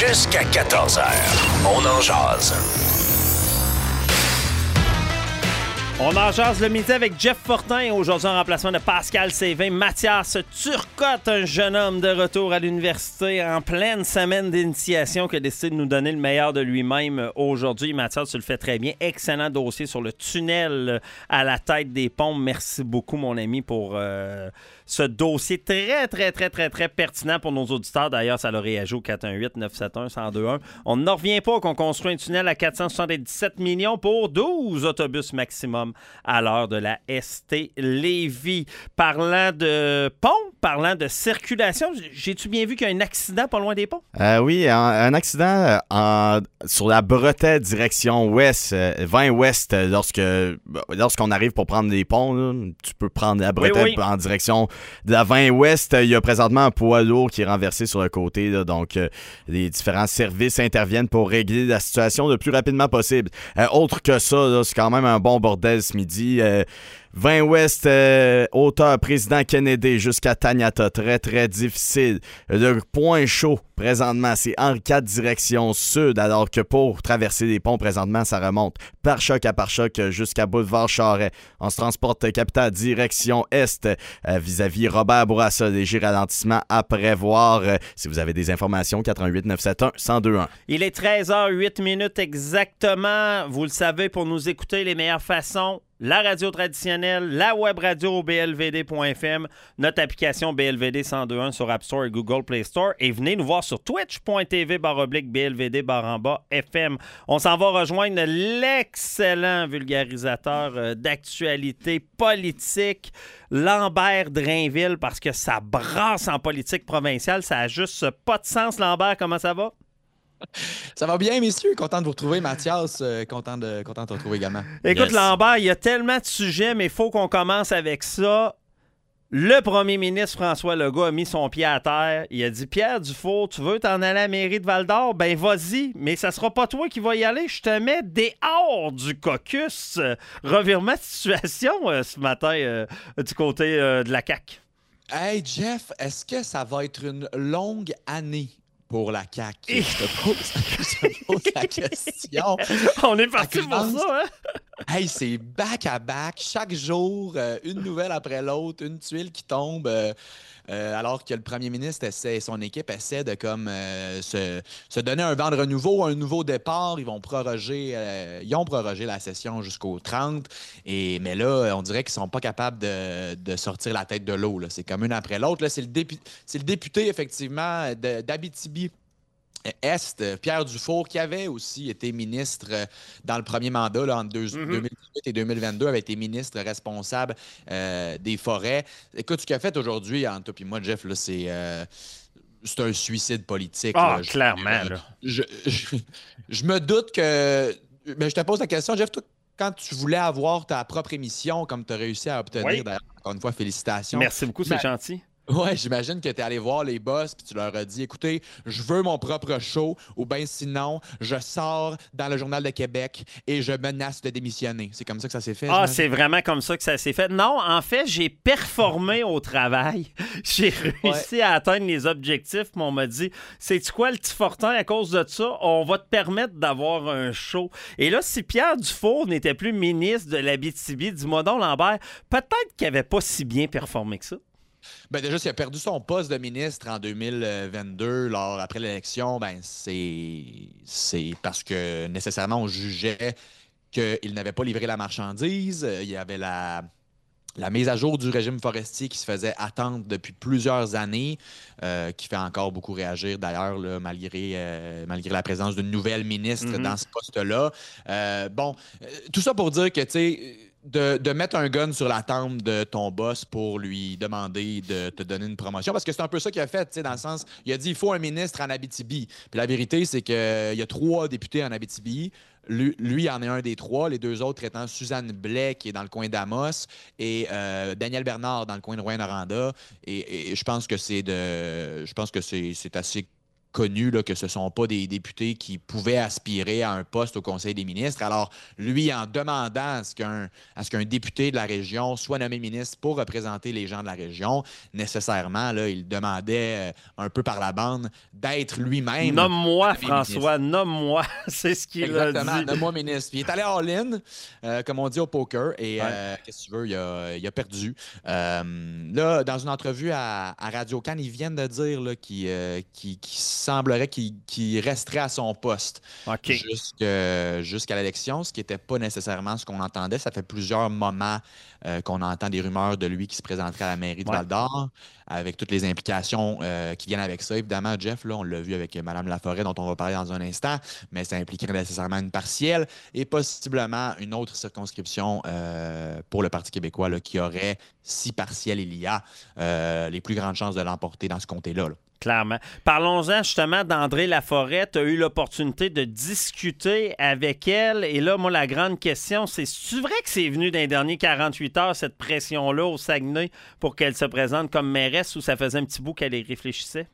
Jusqu'à 14 heures, on en jase. On en jase le midi avec Jeff Fortin et aujourd'hui en remplacement de Pascal Sévin. Mathias Turcotte, un jeune homme de retour à l'université en pleine semaine d'initiation qui a décidé de nous donner le meilleur de lui-même aujourd'hui. Mathias, tu le fais très bien. Excellent dossier sur le tunnel à la tête des pompes. Merci beaucoup, mon ami, pour ce dossier très pertinent pour nos auditeurs. D'ailleurs, ça leur réagit au 418-971-1021. On n'en revient pas qu'on construit un tunnel à 477 millions pour 12 autobus maximum à l'heure de la ST Lévis. Parlant de pont, parlant de circulation, j'ai-tu bien vu qu'il y a un accident pas loin des ponts? Oui, un accident sur la Bretelle direction ouest, 20 ouest, lorsqu'on arrive pour prendre des ponts, là, tu peux prendre la Bretelle en direction de la 20 ouest. Il y a présentement un poids lourd qui est renversé sur le côté, là, donc les différents services interviennent pour régler la situation le plus rapidement possible. Autre que ça, là, c'est quand même un bon bordel ce midi. 20 ouest, hauteur président Kennedy jusqu'à Taniata. Très difficile. Le point chaud, présentement, c'est Henri IV direction sud, alors que pour traverser les ponts, présentement, ça remonte pare-choc à pare-choc jusqu'à Boulevard Charest. On se transporte capitale direction est, vis-à-vis Robert Bourassa. Léger ralentissement à prévoir. Si vous avez des informations, 418-971-1021. Il est 13h08 exactement. Vous le savez, pour nous écouter, les meilleures façons, la radio traditionnelle, la web radio blvd.fm, notre application BLVD 1021 sur App Store et Google Play Store. Et venez nous voir sur twitch.tv/BLVD_FM. On s'en va rejoindre l'excellent vulgarisateur d'actualité politique, Lambert Drainville, parce que ça brasse en politique provinciale. Ça a juste pas de sens. Lambert, comment ça va? Ça va bien, messieurs. Content de vous retrouver, Mathias. Content de te retrouver également. Écoute, Yes. Lambert, il y a tellement de sujets, mais il faut qu'on commence avec ça. Le premier ministre François Legault a mis son pied à terre. Il a dit « Pierre Dufault, tu veux t'en aller à la mairie de Val-d'Or? Ben vas-y, mais ça sera pas toi qui vas y aller. Je te mets dehors du caucus. » Revirement de situation ce matin du côté de la CAQ. Hey, Jeff, est-ce que ça va être une longue année pour la CAQ? Je te pose la question. On est parti pour ça, hein? Hey, c'est back-à-back. Chaque jour, une nouvelle après l'autre, une tuile qui tombe. Alors que le premier ministre et son équipe essaient de se donner un vent de renouveau, un nouveau départ. Ils ont prorogé la session jusqu'au 30. Mais là, on dirait qu'ils sont pas capables de sortir la tête de l'eau, là. C'est comme une après l'autre. Là, c'est le député, effectivement, d'Abitibi Est, Pierre Dufour, qui avait aussi été ministre dans le premier mandat, là, entre 2018 et 2022, avait été ministre responsable des forêts. Écoute, ce qu'il a fait aujourd'hui, entre toi et moi, Jeff, là, c'est un suicide politique. Ah, là. clairement. Là. Je me doute que... Mais je te pose la question, Jeff, toi, quand tu voulais avoir ta propre émission, comme tu as réussi à obtenir, d'ailleurs, encore une fois, félicitations. Merci beaucoup, c'est gentil. Ouais, j'imagine que tu es allé voir les boss puis tu leur as dit « Écoutez, je veux mon propre show ou bien sinon, je sors dans le Journal de Québec et je menace de démissionner. » C'est comme ça que ça s'est fait? Ah, c'est vraiment comme ça que ça s'est fait. Non, en fait, j'ai performé au travail. J'ai réussi à atteindre les objectifs. Puis on m'a dit « Sais-tu quoi, le petit Fortin, à cause de ça, on va te permettre d'avoir un show. » Et là, si Pierre Dufour n'était plus ministre de l'Abitibi, dis-moi donc, Lambert, peut-être qu'il n'avait pas si bien performé que ça. Ben déjà, s'il a perdu son poste de ministre en 2022, après l'élection, ben c'est parce que nécessairement on jugeait qu'il n'avait pas livré la marchandise. Il y avait la mise à jour du régime forestier qui se faisait attendre depuis plusieurs années, qui fait encore beaucoup réagir d'ailleurs, là, malgré la présence d'une nouvelle ministre dans ce poste-là. Tout ça pour dire que, tu sais, de mettre un gun sur la tempe de ton boss pour lui demander de te donner une promotion. Parce que c'est un peu ça qu'il a fait, tu sais, dans le sens, il a dit il faut un ministre en Abitibi. Puis la vérité, c'est qu'il y a 3 députés en Abitibi. Lui, il en est un des 3. Les 2 autres étant Suzanne Blais, qui est dans le coin d'Amos, et Daniel Bernard, dans le coin de Rouyn-Noranda. Et je pense que c'est assez connu là, que ce ne sont pas des députés qui pouvaient aspirer à un poste au Conseil des ministres. Alors, lui, en demandant à ce qu'un député de la région soit nommé ministre pour représenter les gens de la région, nécessairement, là, il demandait un peu par la bande d'être lui-même. Nomme-moi, François, nomme-moi. C'est ce qu'il a dit. Exactement, nomme-moi ministre. Puis il est allé all-in, comme on dit au poker, et qu'est-ce que tu veux, il a perdu. Là, dans une entrevue à Radio-Can, ils viennent de dire là, qu'il semblerait qu'il resterait à son poste jusqu'à l'élection, ce qui n'était pas nécessairement ce qu'on entendait. Ça fait plusieurs moments qu'on entend des rumeurs de lui qui se présenterait à la mairie de Val-d'Or, avec toutes les implications qui viennent avec ça. Évidemment, Jeff, là, on l'a vu avec Mme Laforêt, dont on va parler dans un instant, mais ça impliquerait nécessairement une partielle et possiblement une autre circonscription pour le Parti québécois là, qui aurait, si partielle il y a, les plus grandes chances de l'emporter dans ce comté-là. Là. Clairement. Parlons-en justement d'André Laforêt. Tu as eu l'opportunité de discuter avec elle. Et là, moi, la grande question, c'est vrai que c'est venu dans les derniers 48 heures, cette pression-là au Saguenay pour qu'elle se présente comme mairesse, ou ça faisait un petit bout qu'elle y réfléchissait?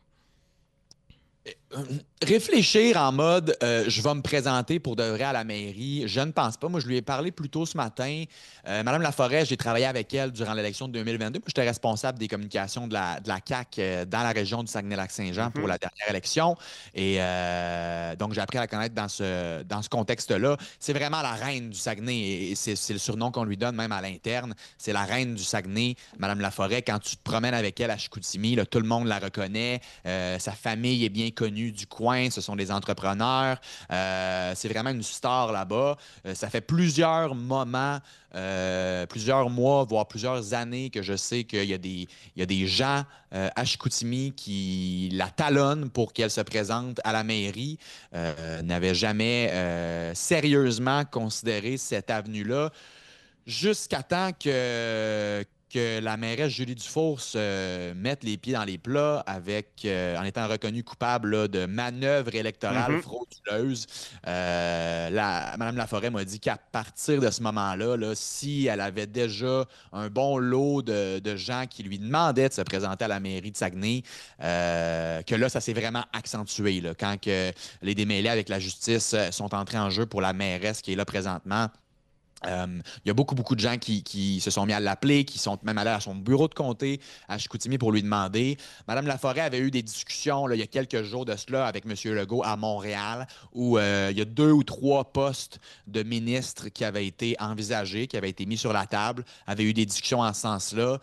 Réfléchir en mode je vais me présenter pour de vrai à la mairie, je ne pense pas. Moi, je lui ai parlé plus tôt ce matin. Madame Laforêt, j'ai travaillé avec elle durant l'élection de 2022. J'étais responsable des communications de la CAQ dans la région du Saguenay-Lac-Saint-Jean pour la dernière élection. Et donc, j'ai appris à la connaître dans ce contexte-là. C'est vraiment la reine du Saguenay et c'est le surnom qu'on lui donne même à l'interne. C'est la reine du Saguenay, Madame Laforêt. Quand tu te promènes avec elle à Chicoutimi, là, tout le monde la reconnaît. Sa famille est bien connue du coin, ce sont des entrepreneurs. C'est vraiment une star là-bas. Ça fait plusieurs moments, plusieurs mois, voire plusieurs années que je sais qu'il y a des gens à Chicoutimi qui la talonnent pour qu'elle se présente à la mairie. N'avaient jamais sérieusement considéré cette avenue-là jusqu'à temps que la mairesse Julie Dufour se mette les pieds dans les plats en étant reconnue coupable là, de manœuvres électorales frauduleuses. Mme Laforêt m'a dit qu'à partir de ce moment-là, là, si elle avait déjà un bon lot de gens qui lui demandaient de se présenter à la mairie de Saguenay, que là, ça s'est vraiment accentué. Là, quand que les démêlés avec la justice sont entrés en jeu pour la mairesse qui est là présentement. Il y a beaucoup de gens qui se sont mis à l'appeler, qui sont même allés à son bureau de comté à Chicoutimi pour lui demander. Mme Laforêt avait eu des discussions là, il y a quelques jours de cela avec M. Legault à Montréal où il y a 2 ou 3 postes de ministres qui avaient été envisagés, qui avaient été mis sur la table, avait eu des discussions en ce sens-là.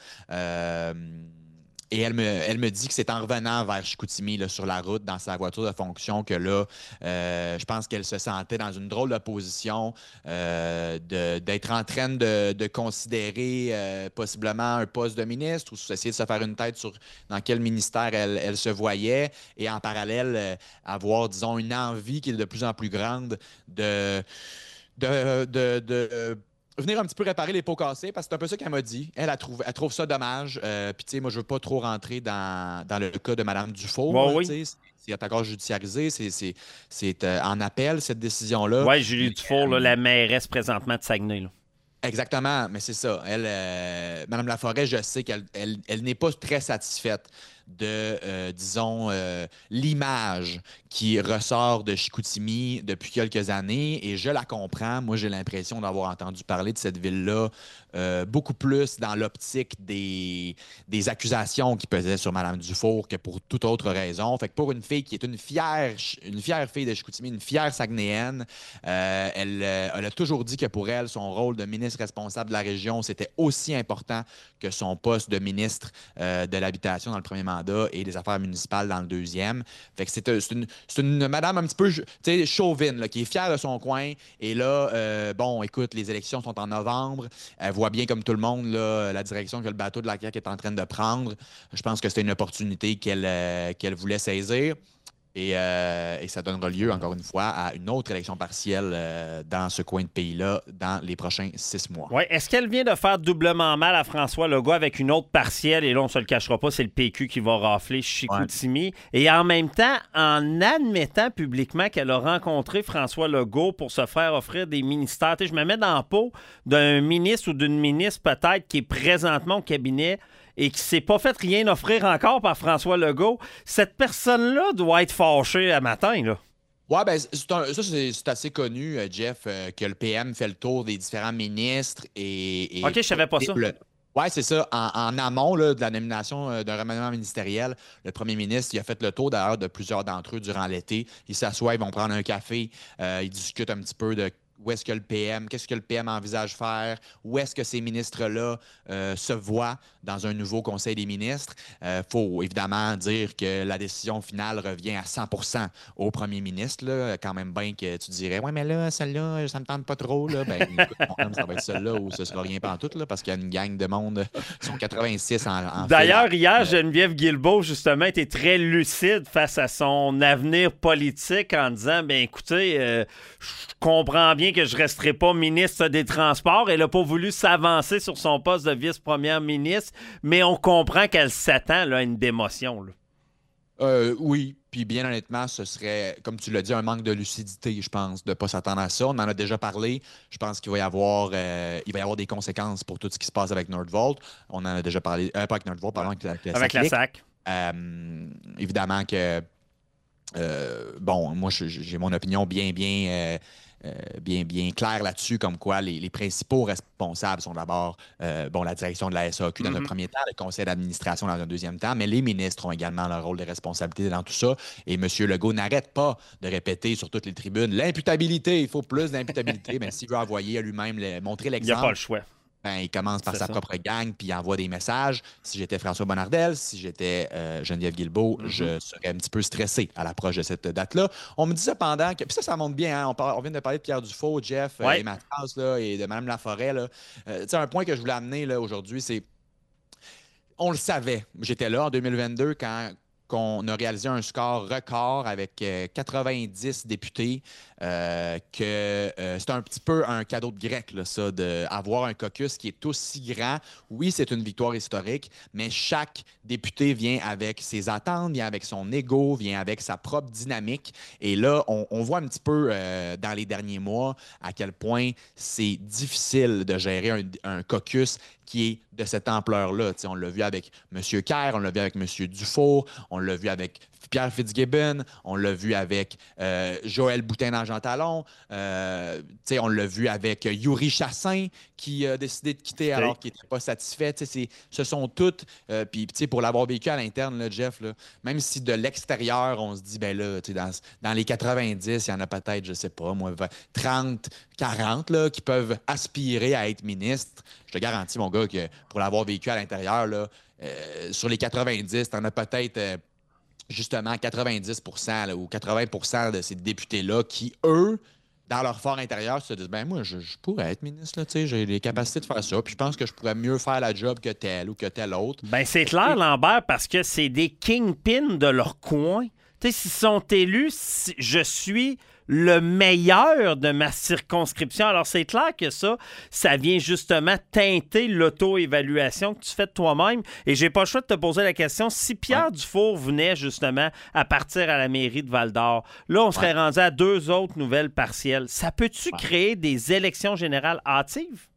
Et elle me dit que c'est en revenant vers Chicoutimi là, sur la route, dans sa voiture de fonction, que là, je pense qu'elle se sentait dans une drôle de position d'être en train de considérer possiblement un poste de ministre ou essayer de se faire une tête sur dans quel ministère elle se voyait et en parallèle avoir, disons, une envie qui est de plus en plus grande de venir un petit peu réparer les pots cassés, parce que c'est un peu ça qu'elle m'a dit. Elle trouve ça dommage. Puis, tu sais, moi, je veux pas trop rentrer dans le cas de Mme Dufault. Bon, oui. C'est encore judiciarisé. C'est en appel, cette décision-là. Oui, Julie Dufour, là, la mairesse présentement de Saguenay. Là. Exactement, mais c'est ça. Mme Laforêt, je sais qu'elle n'est pas très satisfaite de, disons, l'image qui ressort de Chicoutimi depuis quelques années, et je la comprends. Moi, j'ai l'impression d'avoir entendu parler de cette ville-là beaucoup plus dans l'optique des accusations qui pesaient sur Mme Dufour que pour toute autre raison. Fait que pour une fille qui est une fière fille de Chicoutimi, une fière Saguenayenne, elle a toujours dit que pour elle, son rôle de ministre responsable de la région, c'était aussi important que son poste de ministre de l'Habitation dans le premier mandat et des Affaires municipales dans le deuxième. Fait que c'est une madame un petit peu chauvine, là, qui est fière de son coin. Et là, bon, écoute, les élections sont en novembre. Elle voit bien, comme tout le monde, là, la direction que le bateau de la CAQ est en train de prendre. Je pense que c'était une opportunité qu'elle voulait saisir. Et ça donnera lieu, encore une fois, à une autre élection partielle dans ce coin de pays-là dans les prochains 6 mois. Oui. Est-ce qu'elle vient de faire doublement mal à François Legault avec une autre partielle? Et là, on ne se le cachera pas, c'est le PQ qui va rafler Chicoutimi. Ouais. Et en même temps, en admettant publiquement qu'elle a rencontré François Legault pour se faire offrir des ministères. Je me mets dans la peau d'un ministre ou d'une ministre peut-être qui est présentement au cabinet et qui s'est pas fait rien offrir encore par François Legault, cette personne-là doit être fâchée à matin, là. Oui, ben, c'est assez connu, Jeff, que le PM fait le tour des différents ministres et OK, je savais pas ça. Oui, c'est ça. En amont là, de la nomination d'un remaniement ministériel, le premier ministre il a fait le tour d'ailleurs de plusieurs d'entre eux durant l'été. Ils s'assoient, ils vont prendre un café, ils discutent un petit peu de où est-ce que le PM, qu'est-ce que le PM envisage faire, où est-ce que ces ministres-là se voient dans un nouveau Conseil des ministres. Il faut évidemment dire que la décision finale revient à 100% au premier ministre. Là. Quand même bien que tu dirais « Ouais, mais là, celle-là, ça me tente pas trop. » Ben, écoute, ça va être celle-là où ce sera rien pantoute, là, parce qu'il y a une gang de monde. Ils sont 86 en D'ailleurs, hier, Geneviève Guilbeault, justement, était très lucide face à son avenir politique en disant « Ben écoutez, je comprends bien que je ne resterai pas ministre des Transports. Elle n'a pas voulu s'avancer sur son poste de vice-première ministre, mais on comprend qu'elle s'attend là, à une démotion. Là. Oui, puis bien honnêtement, ce serait, comme tu l'as dit, un manque de lucidité, je pense, de ne pas s'attendre à ça. On en a déjà parlé. Je pense qu'il va y avoir, des conséquences pour tout ce qui se passe avec Nordvolt. On en a déjà parlé, pas avec Nordvolt, pardon, avec la SAC. Évidemment que, moi, j'ai mon opinion bien clair là-dessus, comme quoi les principaux responsables sont d'abord la direction de la SAQ dans un premier temps, le conseil d'administration dans un deuxième temps, mais les ministres ont également leur rôle de responsabilité dans tout ça. Et M. Legault n'arrête pas de répéter sur toutes les tribunes l'imputabilité, il faut plus d'imputabilité. Mais s'il veut envoyer à lui-même, montrer l'exemple. Il n'y a pas le choix. Ben, il commence par sa propre gang, puis il envoie des messages. Si j'étais François Bonnardel, si j'étais Geneviève Guilbeault, je serais un petit peu stressé à l'approche de cette date-là. On me dit cependant que... Puis ça monte bien, hein? On vient de parler de Pierre Dufault, Jeff, et Mathias, là, et de Mme Laforêt. Là. Un point que je voulais amener là, aujourd'hui, c'est... On le savait. J'étais là en 2022 quand qu'on a réalisé un score record avec 90 députés, que c'est un petit peu un cadeau de grec, là, ça, d'avoir un caucus qui est aussi grand. Oui, c'est une victoire historique, mais chaque député vient avec ses attentes, vient avec son ego, vient avec sa propre dynamique. Et là, on voit un petit peu dans les derniers mois à quel point c'est difficile de gérer un caucus qui est de cette ampleur-là. T'sais, on l'a vu avec M. Kerr, on l'a vu avec M. Dufault, on l'a vu avec Pierre Fitzgibbon, on l'a vu avec Joël Boutin-Jean-Talon, on l'a vu avec Yuri Chassin qui a décidé de quitter alors qu'il n'était pas satisfait. Ce sont toutes, puis pour l'avoir vécu à l'interne, là, Jeff, là, même si de l'extérieur, on se dit, ben là, dans les 90, il y en a peut-être, je sais pas, moi, 30, 40 là, qui peuvent aspirer à être ministres. Je te garantis, mon gars, que pour l'avoir vécu à l'intérieur, là, sur les 90, tu en as peut-être... justement 90 là, ou 80 de ces députés-là qui, eux, dans leur fort intérieur, se disent « Ben moi, je pourrais être ministre, là, j'ai les capacités de faire ça, puis je pense que je pourrais mieux faire la job que tel ou que tel autre. » Ben c'est clair, Lambert, parce que c'est des kingpins de leur coin. Tu sais, s'ils sont élus, je suis le meilleur de ma circonscription. Alors, c'est clair que ça vient justement teinter l'auto-évaluation que tu fais de toi-même. Et j'ai pas le choix de te poser la question, si Pierre Dufour venait justement à partir à la mairie de Val-d'Or, là, on serait rendu à 2 autres nouvelles partielles. Ça peut-tu créer des élections générales hâtives?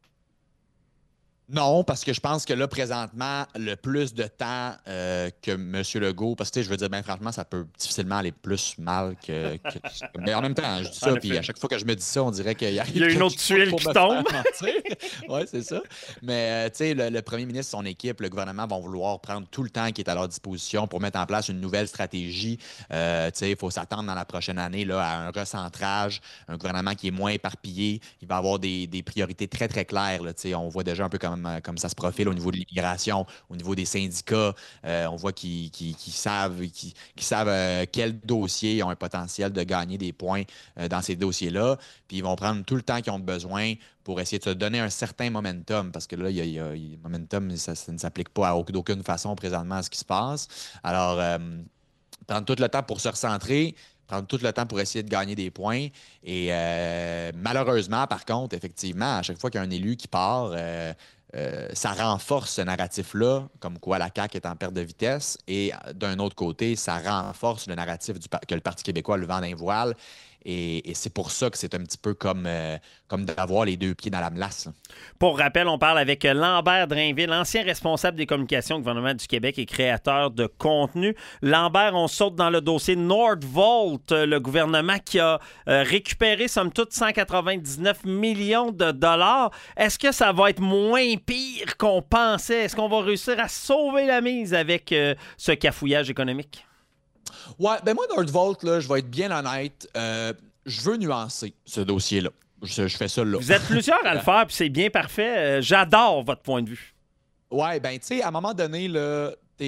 Non, parce que je pense que là, présentement, le plus de temps que M. Legault, parce que je veux dire, bien franchement, ça peut difficilement aller plus mal que... Mais en même temps, je dis ça, puis à chaque fois que je me dis ça, on dirait qu'il y a une autre tuile qui tombe. Oui, c'est ça. Mais tu sais, le premier ministre, son équipe, le gouvernement vont vouloir prendre tout le temps qui est à leur disposition pour mettre en place une nouvelle stratégie. Tu sais, il faut s'attendre dans la prochaine année là, à un recentrage, un gouvernement qui est moins éparpillé. Il va avoir des priorités très, très claires. Là, tu sais, on voit déjà un peu comme ça se profile au niveau de l'immigration, au niveau des syndicats. On voit qu'ils savent quels dossiers ont un potentiel de gagner des points dans ces dossiers-là. Puis ils vont prendre tout le temps qu'ils ont besoin pour essayer de se donner un certain momentum, parce que là, le momentum, ça ne s'applique pas d'aucune façon présentement à ce qui se passe. Alors, prendre tout le temps pour se recentrer, prendre tout le temps pour essayer de gagner des points. Et malheureusement, par contre, effectivement, à chaque fois qu'il y a un élu qui part, ça renforce ce narratif-là, comme quoi la CAQ est en perte de vitesse. Et d'un autre côté, ça renforce le narratif que le Parti québécois a le vent d'un voile. Et c'est pour ça que c'est un petit peu comme d'avoir les deux pieds dans la melasse. Pour rappel, on parle avec Lambert Drainville, ancien responsable des communications au gouvernement du Québec et créateur de contenu. Lambert, on saute dans le dossier Nordvolt, le gouvernement qui a récupéré, somme toute, 199 millions de dollars. Est-ce que ça va être moins pire qu'on pensait? Est-ce qu'on va réussir à sauver la mise avec ce cafouillage économique? Ouais, ben moi, Nordvolt, là, je vais être bien honnête, je veux nuancer ce dossier-là. Je fais ça là. Vous êtes plusieurs à le faire, puis c'est bien parfait. J'adore votre point de vue. Ouais, ben, tu sais, à un moment donné, là,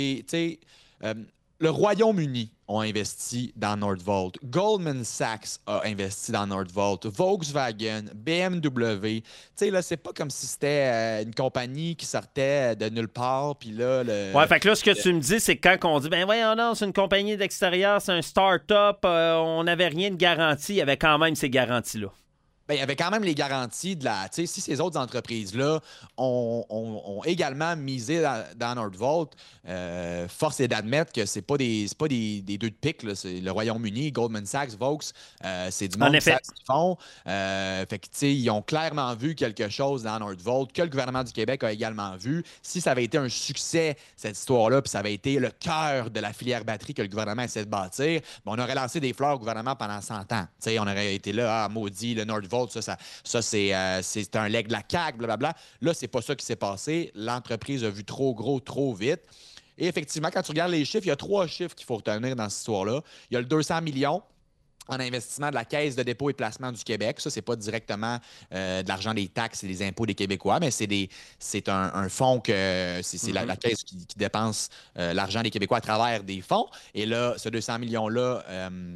le Royaume-Uni a investi dans Nordvolt. Goldman Sachs a investi dans Nordvolt. Volkswagen, BMW. Tu sais, là, c'est pas comme si c'était une compagnie qui sortait de nulle part, puis là... Ouais, fait que là, ce que tu me dis, c'est que quand on dit, ben voyons, non, c'est une compagnie d'extérieur, c'est un start-up, on n'avait rien de garanti, il y avait quand même ces garanties-là. Ben, il y avait quand même les garanties de la... Tu sais, si ces autres entreprises-là ont également misé dans Nordvolt, force est d'admettre que c'est pas des deux de pique, là. C'est le Royaume-Uni, Goldman Sachs, Vaux, c'est du monde qui savent ce qu'ils font. Fait que, tu sais, ils ont clairement vu quelque chose dans Nordvolt que le gouvernement du Québec a également vu. Si ça avait été un succès, cette histoire-là, puis ça avait été le cœur de la filière batterie que le gouvernement essaie de bâtir, ben, on aurait lancé des fleurs au gouvernement pendant 100 ans. Tu sais, on aurait été là, maudit, le Nordvolt, ça c'est un leg de la CAQ, blablabla. Là, c'est pas ça qui s'est passé. L'entreprise a vu trop gros, trop vite. Et effectivement, quand tu regardes les chiffres, il y a 3 chiffres qu'il faut retenir dans cette histoire-là. Il y a le 200 millions en investissement de la Caisse de dépôt et placement du Québec. Ça, c'est pas directement de l'argent des taxes et des impôts des Québécois, mais c'est un fonds que c'est la Caisse qui dépense l'argent des Québécois à travers des fonds. Et là, ce 200 millions-là,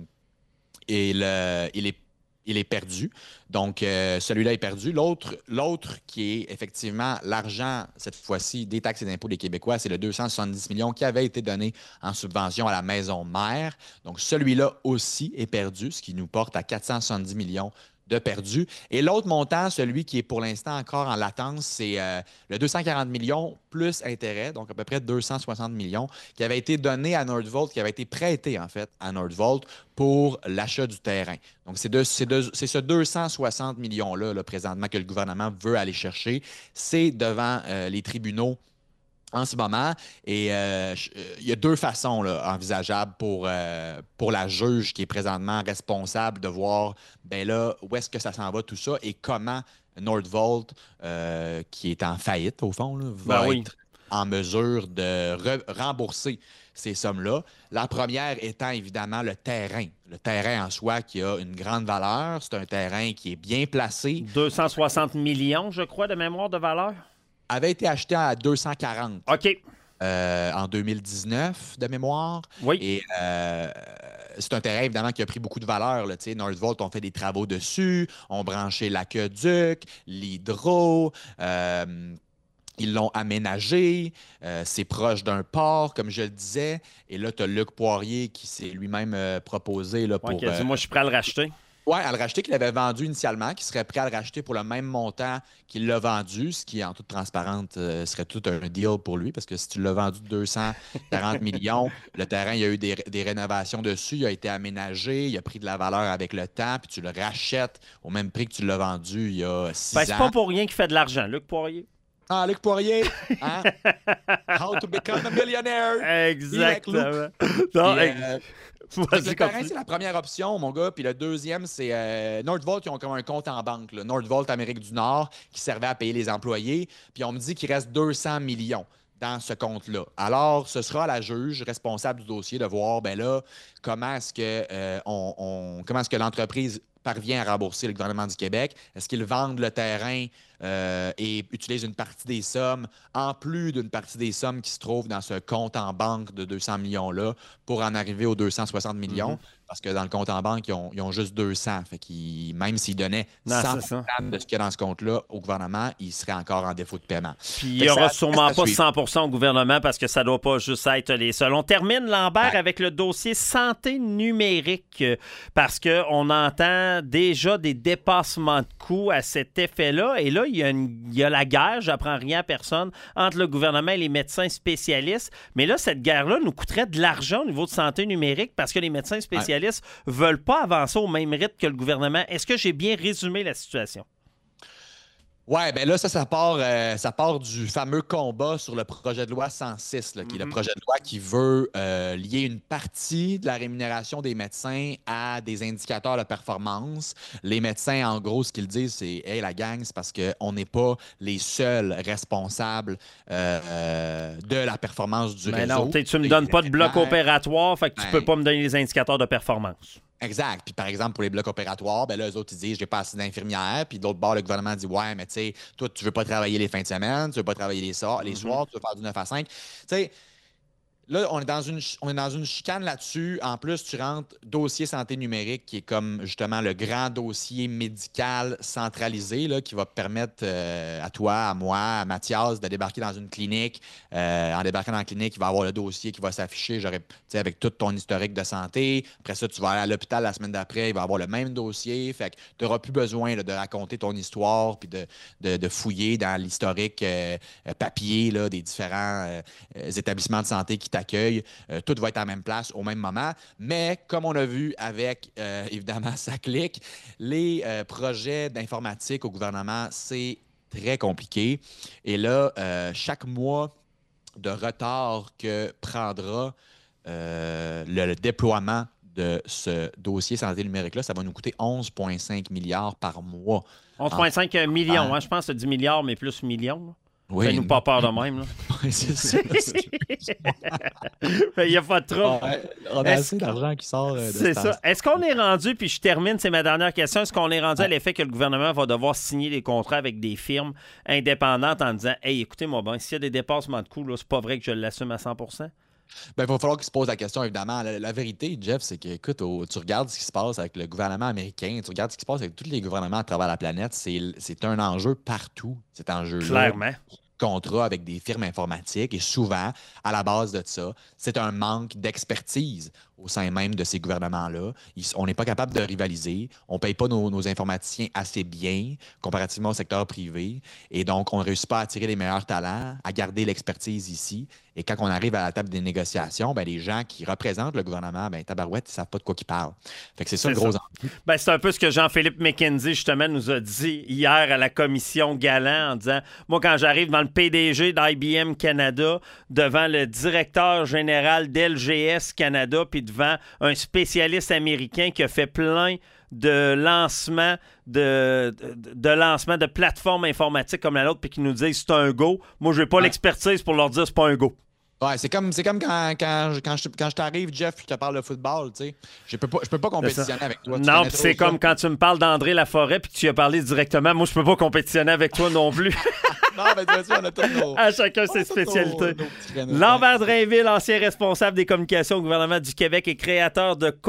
il est perdu. Donc, celui-là est perdu. L'autre qui est effectivement l'argent, cette fois-ci, des taxes et d'impôts des Québécois, c'est le 270 millions qui avait été donné en subvention à la maison mère. Donc, celui-là aussi est perdu, ce qui nous porte à 470 millions de perdus. Et l'autre montant, celui qui est pour l'instant encore en latence, c'est le 240 millions plus intérêt, donc à peu près 260 millions, qui avait été donné à Nordvolt, qui avait été prêté en fait à Nordvolt pour l'achat du terrain. Donc, c'est ce 260 millions-là, là, présentement, que le gouvernement veut aller chercher. C'est devant les tribunaux en ce moment. Et il y a 2 façons là, envisageables pour la juge qui est présentement responsable de voir ben là, où est-ce que ça s'en va tout ça et comment Nordvolt, qui est en faillite au fond, là, va être en mesure de rembourser ces sommes-là. La première étant évidemment le terrain. Le terrain en soi qui a une grande valeur. C'est un terrain qui est bien placé. 260 millions, je crois, de mémoire de valeur. Avait été acheté à 240. OK. En 2019, de mémoire. Oui. Et c'est un terrain, évidemment, qui a pris beaucoup de valeur. Là. Nordvolt ont fait des travaux dessus, ont branché l'aqueduc, l'hydro, ils l'ont aménagé, c'est proche d'un port, comme je le disais. Et là, tu as Luc Poirier qui s'est lui-même proposé là, pour... moi, je suis prêt à le racheter. Oui, à le racheter, qu'il avait vendu initialement, qui serait prêt à le racheter pour le même montant qu'il l'a vendu, ce qui, en toute transparence, serait tout un deal pour lui, parce que si tu l'as vendu 240 millions, le terrain, il y a eu des rénovations dessus, il a été aménagé, il a pris de la valeur avec le temps, puis tu le rachètes au même prix que tu l'as vendu il y a 6 ans. C'est pas pour rien qu'il fait de l'argent, Luc Poirier. Ah, Luc Poirier, hein? How to become a millionaire. Exactement. Le terrain, c'est la première option, mon gars. Puis le deuxième, c'est Nordvolt qui ont comme un compte en banque. Là. Nordvolt Amérique du Nord, qui servait à payer les employés. Puis on me dit qu'il reste 200 millions dans ce compte-là. Alors, ce sera à la juge responsable du dossier de voir, ben là, comment est-ce que l'entreprise parvient à rembourser le gouvernement du Québec. Est-ce qu'ils vendent le terrain et utilisent une partie des sommes, en plus d'une partie des sommes qui se trouvent dans ce compte en banque de 200 millions-là, pour en arriver aux 260 millions? Parce que dans le compte en banque, ils ont juste 200. Fait qu'ils, même s'ils donnaient 100% de ce qu'il y a dans ce compte-là au gouvernement, ils seraient encore en défaut de paiement. Puis il n'y aura sûrement pas 100% au gouvernement parce que ça ne doit pas juste être les seuls. On termine, Lambert, avec le dossier santé numérique parce qu'on entend déjà des dépassements de coûts à cet effet-là. Et là, Il y a la guerre, j'apprends rien à personne, entre le gouvernement et les médecins spécialistes. Mais là, cette guerre-là nous coûterait de l'argent au niveau de santé numérique parce que les médecins spécialistes ne veulent pas avancer au même rythme que le gouvernement. Est-ce que j'ai bien résumé la situation? Ouais, ben là, ça part du fameux combat sur le projet de loi 106, là, qui est le projet de loi qui veut lier une partie de la rémunération des médecins à des indicateurs de performance. Les médecins, en gros, ce qu'ils disent, c'est « Hey, la gang, c'est parce qu'on n'est pas les seuls responsables de la performance du réseau. » Non, tu ne me donnes pas de bloc opératoire, fait que tu peux pas me donner les indicateurs de performance. Exact. Puis, par exemple, pour les blocs opératoires, ben là, eux autres, ils disent, j'ai pas assez d'infirmières. Puis, de l'autre bord, le gouvernement dit, ouais, mais tu sais, toi, tu veux pas travailler les fins de semaine, tu veux pas travailler les soirs, tu veux faire du 9 à 5. Tu sais, là, on est dans une chicane là-dessus. En plus, tu rentres dossier santé numérique, qui est comme, justement, le grand dossier médical centralisé, là, qui va permettre à toi, à moi, à Mathias, de débarquer dans une clinique. En débarquant dans la clinique, il va avoir le dossier qui va s'afficher avec tout ton historique de santé. Après ça, tu vas aller à l'hôpital la semaine d'après, il va avoir le même dossier. Fait que tu n'auras plus besoin là, de raconter ton histoire puis de fouiller dans l'historique papier là, des différents établissements de santé qui accueil, tout va être à la même place au même moment. Mais comme on a vu avec, évidemment, SACLIC, les projets d'informatique au gouvernement, c'est très compliqué. Et là, chaque mois de retard que prendra le déploiement de ce dossier santé numérique-là, ça va nous coûter 11,5 milliards par mois. 11,5 millions, hein? Je pense que c'est 10 milliards, mais plus millions. Oui, fais-nous pas peur de même. Là. Oui, c'est ça. Il n'y a pas de trop. On a assez d'argent qui sort de c'est ça. Est-ce qu'on est rendu, puis je termine, c'est ma dernière question, est-ce qu'on est rendu à l'effet que le gouvernement va devoir signer des contrats avec des firmes indépendantes en disant « Hey, écoutez-moi bien, s'il y a des dépassements de coûts, là, c'est pas vrai que je l'assume à 100%? » Ben, il va falloir qu'il se pose la question, évidemment. La vérité, Jeff, c'est que, écoute, tu regardes ce qui se passe avec le gouvernement américain, tu regardes ce qui se passe avec tous les gouvernements à travers la planète, c'est un enjeu partout, cet enjeu-là. Clairement. Contrat avec des firmes informatiques et souvent, à la base de ça, c'est un manque d'expertise au sein même de ces gouvernements-là. On n'est pas capable de rivaliser. On ne paye pas nos informaticiens assez bien comparativement au secteur privé. Et donc, on ne réussit pas à attirer les meilleurs talents, à garder l'expertise ici. Et quand on arrive à la table des négociations, ben, les gens qui représentent le gouvernement, ben, tabarouette, ils ne savent pas de quoi ils parlent. Fait que c'est ça le gros enjeu. Ben, c'est un peu ce que Jean-Philippe McKenzie, justement, nous a dit hier à la commission Galant en disant « Moi, quand j'arrive dans le PDG d'IBM Canada, devant le directeur général d'LGS Canada, puis devant un spécialiste américain qui a fait plein de lancements de plateformes informatiques comme la nôtre, puis qui nous disent c'est un go. Moi, je n'ai pas l'expertise pour leur dire c'est pas un go. » Ouais, c'est comme quand je t'arrive, Jeff, je te parle de football, tu sais. Je peux pas compétitionner avec toi. Non, puis c'est comme quand tu me parles d'André Laforêt puis que tu lui as parlé directement. Moi, je peux pas compétitionner avec toi non plus. Non, mais tu vois, on a tous nos... À chacun ses spécialités. Lambert Drainville, ancien responsable des communications au gouvernement du Québec et créateur de